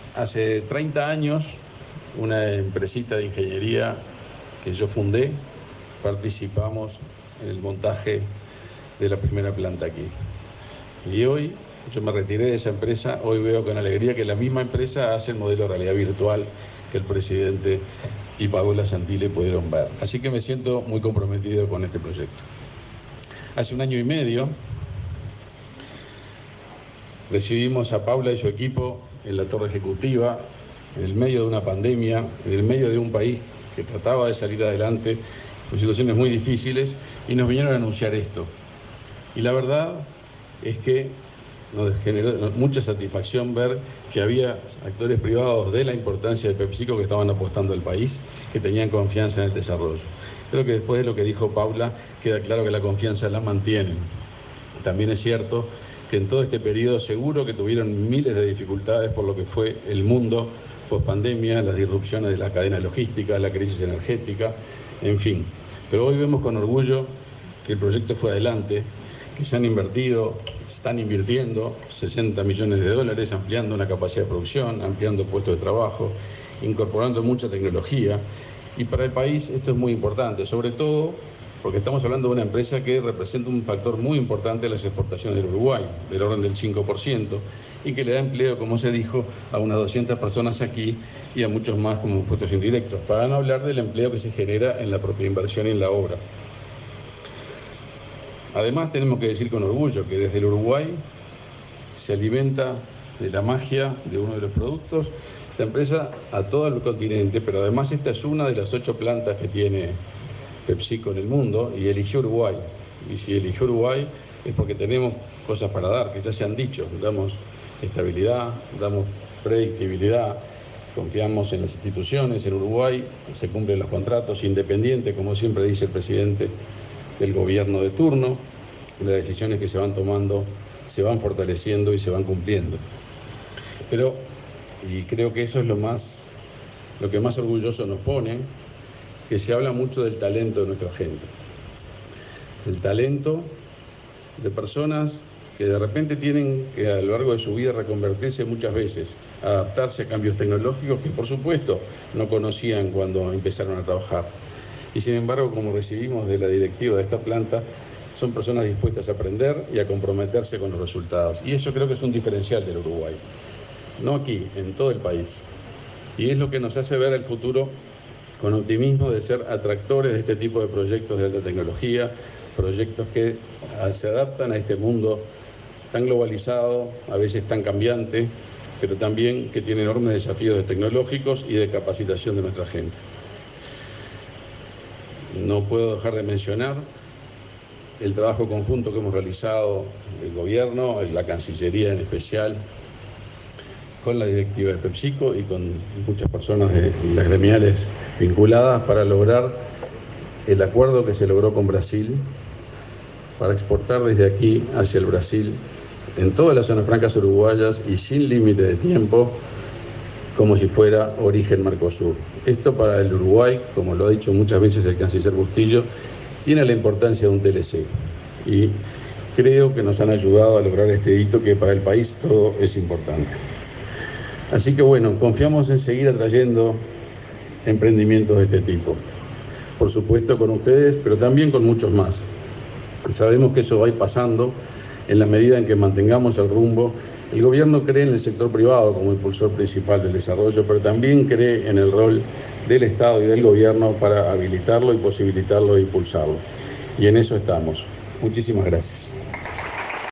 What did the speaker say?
Hace 30 años, una empresita de ingeniería que yo fundé, participamos en el montaje de la primera planta aquí. Y hoy, yo me retiré de esa empresa, hoy veo con alegría que la misma empresa hace el modelo de realidad virtual que el presidente y Paola Santilli pudieron ver. Así que me siento muy comprometido con este proyecto. Hace 1 año y medio recibimos a Paula y su equipo en la torre ejecutiva, en el medio de una pandemia, en el medio de un país que trataba de salir adelante con situaciones muy difíciles, y nos vinieron a anunciar esto. Y la verdad es que nos generó mucha satisfacción ver que había actores privados de la importancia de PepsiCo que estaban apostando al país, que tenían confianza en el desarrollo. Creo que después de lo que dijo Paula, queda claro que la confianza la mantienen. También es cierto que en todo este periodo seguro que tuvieron miles de dificultades por lo que fue el mundo post-pandemia, las disrupciones de la cadena logística, la crisis energética, en fin. Pero hoy vemos con orgullo que el proyecto fue adelante, que se han invertido, están invirtiendo 60 millones de dólares, ampliando una capacidad de producción, ampliando puestos de trabajo, incorporando mucha tecnología. Y para el país esto es muy importante, sobre todo porque estamos hablando de una empresa que representa un factor muy importante en las exportaciones del Uruguay, del orden del 5%, y que le da empleo, como se dijo, a unas 200 personas aquí y a muchos más como puestos indirectos, para no hablar del empleo que se genera en la propia inversión y en la obra. Además, tenemos que decir con orgullo que desde el Uruguay se alimenta de la magia de uno de los productos esta empresa a todo el continente, pero además esta es una de las 8 plantas que tiene PepsiCo en el mundo y eligió Uruguay. Y si eligió Uruguay es porque tenemos cosas para dar, que ya se han dicho. Damos estabilidad, damos predictibilidad, confiamos en las instituciones. En Uruguay se cumplen los contratos, independiente, como siempre dice el presidente del gobierno de turno. Las decisiones que se van tomando se van fortaleciendo y se van cumpliendo. Pero, y creo que eso es lo que más orgulloso nos pone, que se habla mucho del talento de nuestra gente. El talento de personas que de repente tienen que a lo largo de su vida reconvertirse muchas veces, adaptarse a cambios tecnológicos que por supuesto no conocían cuando empezaron a trabajar. Y sin embargo, como recibimos de la directiva de esta planta, son personas dispuestas a aprender y a comprometerse con los resultados. Y eso creo que es un diferencial del Uruguay, no aquí, en todo el país. Y es lo que nos hace ver el futuro con optimismo de ser atractores de este tipo de proyectos de alta tecnología, proyectos que se adaptan a este mundo tan globalizado, a veces tan cambiante, pero también que tiene enormes desafíos tecnológicos y de capacitación de nuestra gente. No puedo dejar de mencionar el trabajo conjunto que hemos realizado el gobierno, la Cancillería en especial, con la directiva de PepsiCo y con muchas personas de las gremiales vinculadas para lograr el acuerdo que se logró con Brasil para exportar desde aquí hacia el Brasil en todas las zonas francas uruguayas y sin límite de tiempo, como si fuera origen Mercosur. Esto para el Uruguay, como lo ha dicho muchas veces el canciller Bustillo, tiene la importancia de un TLC y creo que nos han ayudado a lograr este hito que para el país todo es importante. Así que bueno, confiamos en seguir atrayendo emprendimientos de este tipo. Por supuesto con ustedes, pero también con muchos más. Sabemos que eso va a ir pasando en la medida en que mantengamos el rumbo. El gobierno cree en el sector privado como impulsor principal del desarrollo, pero también cree en el rol del Estado y del gobierno para habilitarlo y posibilitarlo e impulsarlo. Y en eso estamos. Muchísimas gracias.